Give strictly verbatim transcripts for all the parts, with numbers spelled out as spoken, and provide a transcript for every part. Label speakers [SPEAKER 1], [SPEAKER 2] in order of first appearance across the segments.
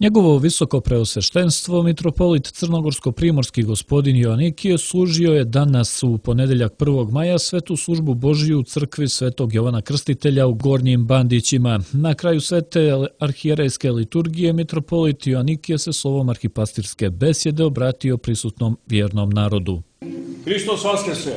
[SPEAKER 1] Njegovo visoko preosveštenstvo, mitropolit crnogorsko-primorski gospodin Joanikije, služio je danas u ponedeljak prvog maja svetu službu Božiju u crkvi Svetog Jovana Krstitelja u Gornjim Bandićima. Na kraju svete arhijerejske liturgije mitropolit Joanikije se slovom arhipastirske besjede obratio prisutnom vjernom narodu.
[SPEAKER 2] Hristos vaskrse!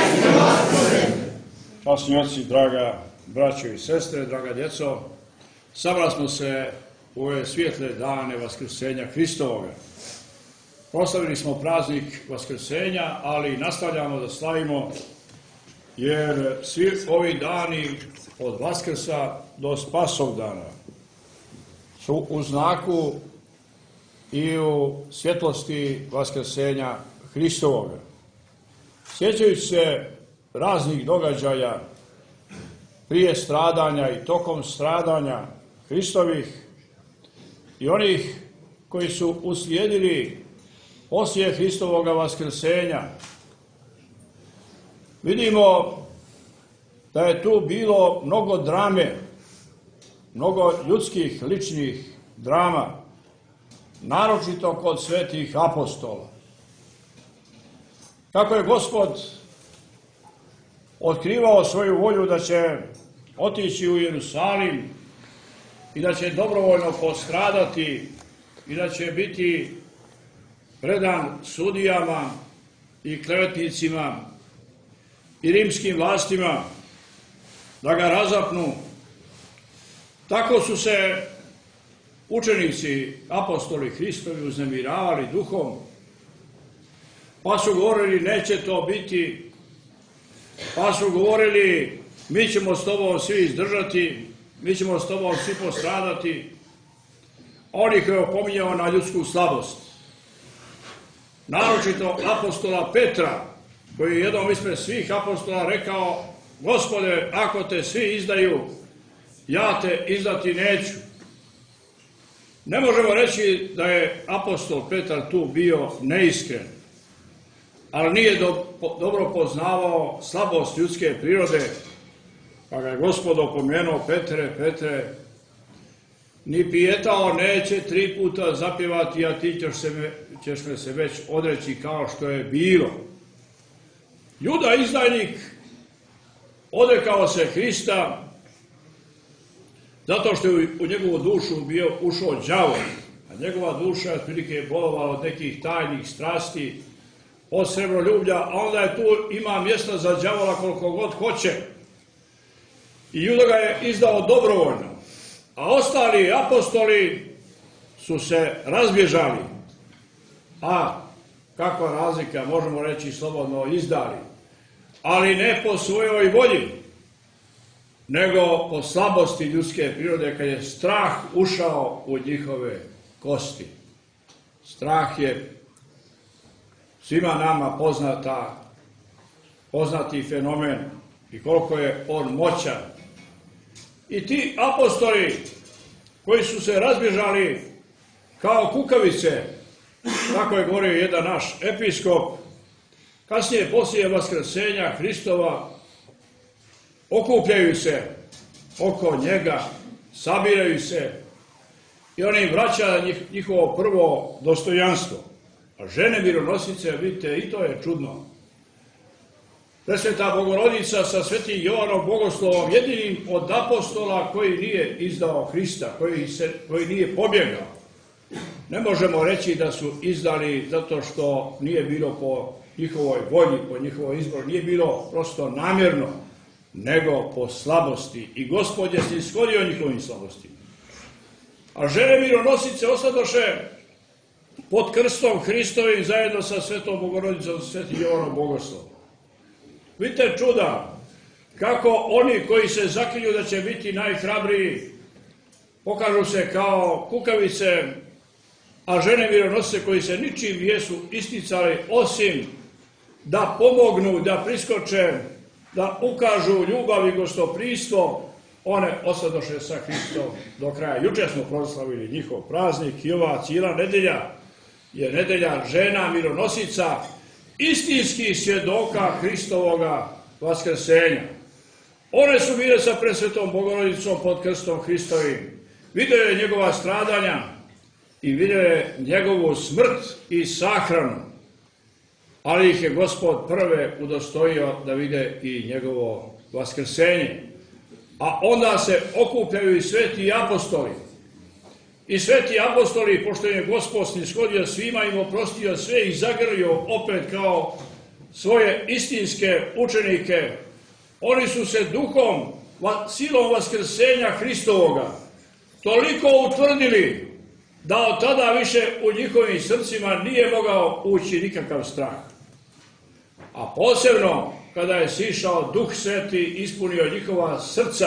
[SPEAKER 2] Časni oci, draga braćo i sestre, draga djeco, sabrali smo se u ove svijetle dane Vaskrsenja Hristovoga. Proslavili smo praznik Vaskrsenja, ali nastavljamo da slavimo, jer svi ovi dani od Vaskrsa do Spasov dana su u znaku i u svjetlosti Vaskrsenja Hristovoga. Sjećajući se raznih događaja prije stradanja i tokom stradanja Hristovih i onih koji su uslijedili poslije Hristovoga vaskrsenja, vidimo da je tu bilo mnogo drame, mnogo ljudskih, ličnih drama, naročito kod svetih apostola. Kako je Gospod otkrivao svoju volju da će otići u Jerusalim i da će dobrovoljno postradati i da će biti predan sudijama i klevetnicima i rimskim vlastima da ga razapnu, tako su se učenici, apostoli Hristovi uznemiravali duhom, pa su govorili neće to biti, pa su govorili mi ćemo s tobom svi izdržati, mi ćemo s tobom svi postradati. On ih je opominjao na ljudsku slabost. Naročito apostola Petra, koji je jednom ispred svih apostola rekao: Gospode, ako te svi izdaju, ja te izdati neću. Ne možemo reći da je apostol Petar tu bio neiskren, ali nije do, dobro poznavao slabost ljudske prirode, pa ga je Gospod opomenuo: Petre, Petre, ni pijetao neće tri puta zapjevati, a ti ćeš, se me, ćeš me se već odreći kao što je bilo. Juda izdajnik odrekao se Hrista zato što je u njegovu dušu bio ušao đavo, a njegova duša otprilike je bolovala od nekih tajnih strasti, od srebroljublja, a onda je tu ima mjesta za đavola koliko god hoće. I Juda ga je izdao dobrovoljno, a ostali apostoli su se razbježali. A kakva razlika, možemo reći slobodno, izdali, ali ne po svojoj volji, nego po slabosti ljudske prirode, kad je strah ušao u njihove kosti. Strah je svima nama poznata, poznati fenomen i koliko je on moćan. I ti apostoli koji su se razbježali kao kukavice, tako je govorio jedan naš episkop, kasnije poslije vaskrsenja Hristova okupljaju se oko njega, sabiraju se i on im vraća njihovo prvo dostojanstvo. A žene mironosice, vidite, i to je čudno. Presveta Bogorodica sa svetim Jovanom Bogoslovom, jedinim od apostola koji nije izdao Hrista, koji, se, koji nije pobjegao. Ne možemo reći da su izdali zato što nije bilo po njihovoj volji, po njihovoj izboru, nije bilo prosto namjerno, nego po slabosti. I Gospod je se ishodio njihovim slabostima. A žene mironosice ostadoše pod krstom Hristovim zajedno sa svetom Bogorodicom, svetim Jovanom Bogoslovom. Vidite čuda, kako oni koji se zaklinju da će biti najhrabriji, pokažu se kao kukavice, a žene mironosice koji se ničim nisu isticali osim da pomognu, da priskoče, da ukažu ljubav i gostoprijstvo, one ostadoše sa Hristom do kraja. Juče smo proslavili njihov praznik i ova cijela nedelja je nedelja žena mironosica, istinskih svjedoka Hristovoga vaskrsenja. One su bile sa presvetom Bogorodicom pod krstom Hristovim. Vidjeli je njegova stradanja, i vidjeli njegovu smrt i sahranu, ali ih je Gospod prve udostojio da vide i njegovo vaskrsenje. A onda se okupljaju i sveti apostoli. I sveti apostoli, pošto je Gospod snishodio svima, im oprostio sve i zagrlio opet kao svoje istinske učenike, oni su se duhom, silom vaskrsenja Hristovoga toliko utvrdili da od tada više u njihovim srcima nije mogao ući nikakav strah. A posebno kada je sišao Duh Sveti, ispunio njihova srca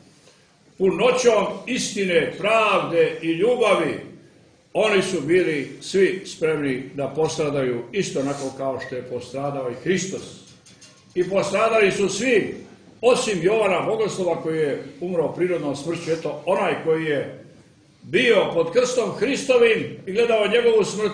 [SPEAKER 2] punoćom istine, pravde i ljubavi, oni su bili svi spremni da postradaju isto onako kao što je postradao i Hristos. I postradali su svi, osim Jovana Bogoslova koji je umro prirodnom smrću. Eto, onaj koji je bio pod krstom Hristovim i gledao njegovu smrt,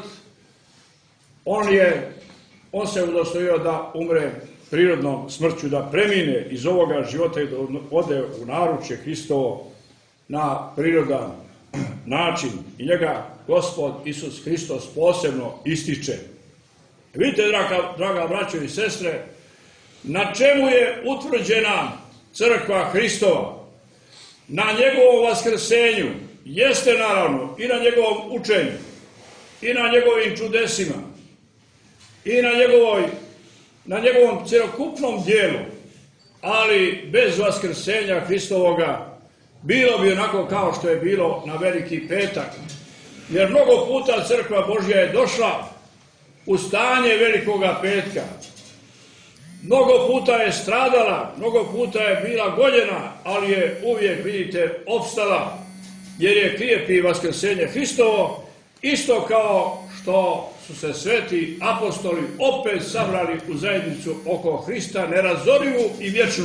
[SPEAKER 2] on je, on se udostojio da umre prirodnom smrću, da premine iz ovoga života i da ode u naručje Hristovo na prirodan način. I njega Gospod Isus Hristos posebno ističe. Vidite, draga, draga braćo i sestre, na čemu je utvrđena crkva Hristova? Na njegovom vaskrsenju, jeste naravno i na njegovom učenju, i na njegovim čudesima, i na, njegovoj, na njegovom cjelokupnom dijelu, ali bez vaskrsenja Hristovoga bilo bi onako kao što je bilo na Veliki petak. Jer mnogo puta crkva Božja je došla u stanje Velikoga petka. Mnogo puta je stradala, mnogo puta je bila goljena, ali je uvijek, vidite, opstala, jer je krijepi vaskrsenje Hristovo, isto kao što su se sveti apostoli opet sabrali u zajednicu oko Hrista, nerazorivu i vječnu.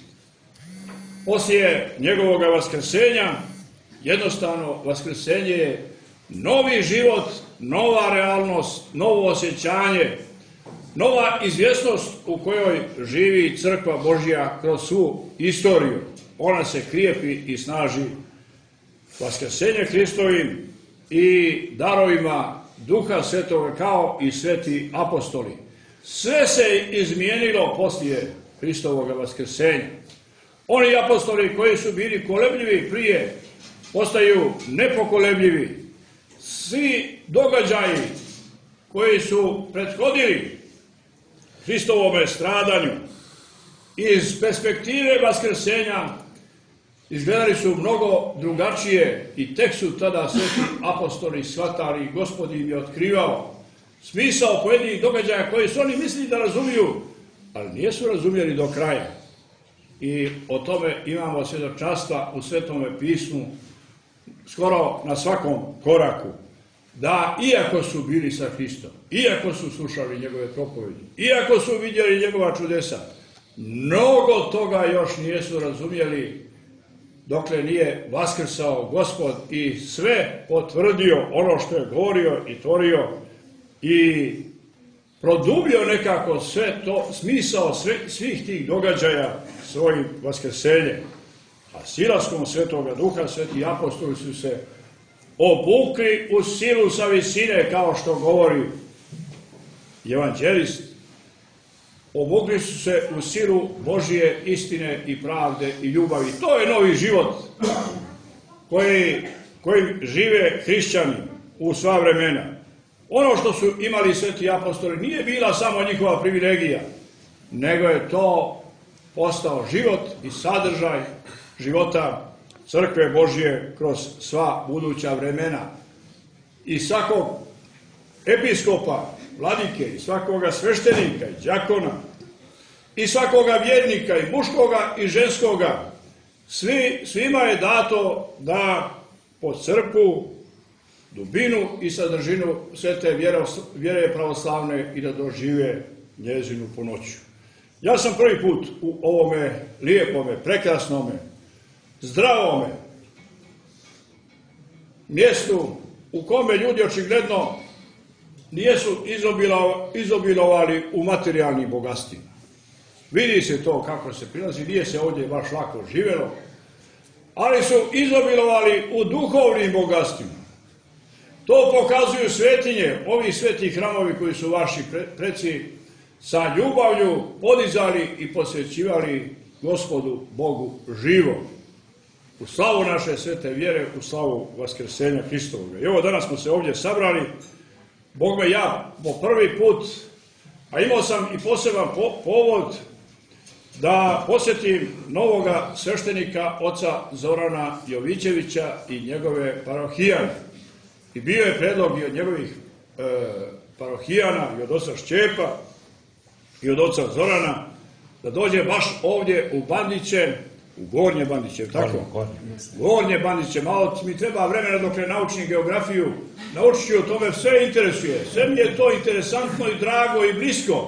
[SPEAKER 2] Poslije njegovog vaskrsenja, jednostavno vaskrsenje je novi život, nova realnost, novo osjećanje, nova izvjesnost u kojoj živi crkva Božja kroz svu istoriju. Ona se krijepi i snaži vaskrsenje Hristovim i darovima Duha Svetoga kao i sveti apostoli. Sve se izmijenilo poslije Hristovog vaskrsenja. Oni apostoli koji su bili kolebljivi prije postaju nepokolebljivi. Svi događaji koji su prethodili Hristovome stradanju iz perspektive vaskrsenja izgledali su mnogo drugačije i tek su tada sveti apostoli shvatali, Gospod im je otkrivao smisao pojedinih događaja koji su oni mislili da razumiju, ali nisu razumjeli do kraja. I o tome imamo svjedočanstva u Svetome pismu skoro na svakom koraku, da iako su bili sa Hristom, iako su slušali njegove propovedi, iako su vidjeli njegova čudesa, mnogo toga još nisu razumjeli dokle nije vaskrsao Gospod i sve potvrdio ono što je govorio i tvorio i produbio nekako sve to, smisao sve, svih tih događaja svojim vaskrsenjem. A silaskom Svetoga Duha sveti apostoli su se obukli u silu sa visine, kao što govori evanđelist. Obukli su se u silu Božje istine i pravde i ljubavi. To je novi život koji, koji žive hrišćani u sva vremena. Ono što su imali sveti apostoli nije bila samo njihova privilegija, nego je to postao život i sadržaj života crkve Božje kroz sva buduća vremena. I svakog episkopa, vladike, i svakoga sveštenika i đakona, i svakoga vjernika, i muškoga i ženskoga, svi, svima je dato da po crkvu, dubinu i sadržinu svete vjere, vjere pravoslavne i da dožive njezinu punoću. Ja sam prvi put u ovome lijepome, prekrasnome, zdravome mjestu u kome ljudi očigledno nijesu izobilovali u materijalnim bogatstvima. Vidi se to kako se prilazi, nije se ovdje baš lako živjelo, ali su izobilovali u duhovnim bogatstvima. To pokazuju svetinje, ovi sveti hramovi koji su vaši preci sa ljubavlju podizali i posvećivali Gospodu Bogu živom. U slavu naše svete vjere, u slavu Vaskrsenja Hristovoga. I ovo danas smo se ovdje sabrali, Bog me ja po prvi put, a imao sam i poseban po povod da posjetim novoga sveštenika oca Zorana Jovićevića i njegove parohijane. I bio je predlog i od njegovih e, parohijana, i od oca Šćepa, i od oca Zorana, da dođe baš ovdje u Bandiće, u Gornje Bandiće, tako? Gornje, Gornje Bandiće, malo mi treba vremena dok ne naučim geografiju, naučit ću o tome, sve interesuje, sve mi je to interesantno i drago i blisko,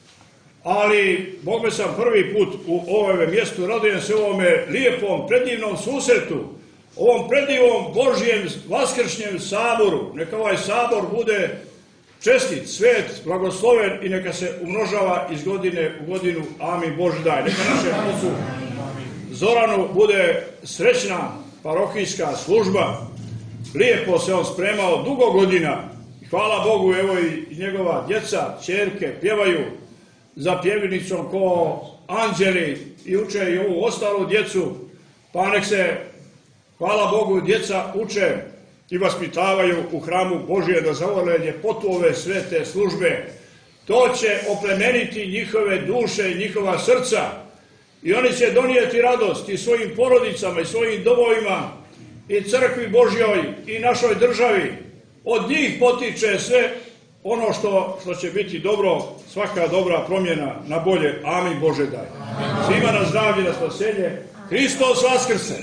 [SPEAKER 2] ali Bog me sam prvi put u ovome mjestu, radujem se ovome lijepom, predivnom susretu, ovom predivnom Božjem vaskršnjem saboru, neka ovaj sabor bude čestit, svet, blagosloven i neka se umnožava iz godine u godinu. Amin Bože daj. Neka našem ocu Zoranu bude srećna parohijska služba. Lijepo se on spremao dugo godina. Hvala Bogu, evo i njegova djeca, ćerke pjevaju za pjevinicom ko anđeli i uče i ovu ostalu djecu. Pa nek se, hvala Bogu, djeca uče i vaspitavaju u hramu Božije da zavole ljepotu ove svete službe. To će oplemeniti njihove duše i njihova srca i oni će donijeti radost i svojim porodicama i svojim domovima i crkvi Božjoj i našoj državi. Od njih potiče sve ono što, što će biti dobro, svaka dobra promjena na bolje. Amin Bože daj. Svima na zdravlje, na spasenje. Hristos vaskrse!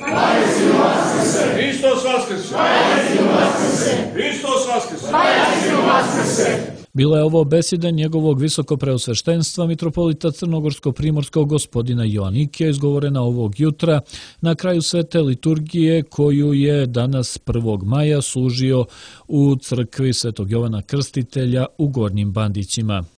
[SPEAKER 2] Hristos vaskrse! Hristos vaskrse!
[SPEAKER 1] Bila je ovo besjeda njegovog visokopreosveštenstva mitropolita crnogorsko-primorskog gospodina Joanikija, izgovorena ovog jutra na kraju svete liturgije koju je danas prvog maja služio u crkvi Svetog Jovana Krstitelja u Gornjim Bandićima.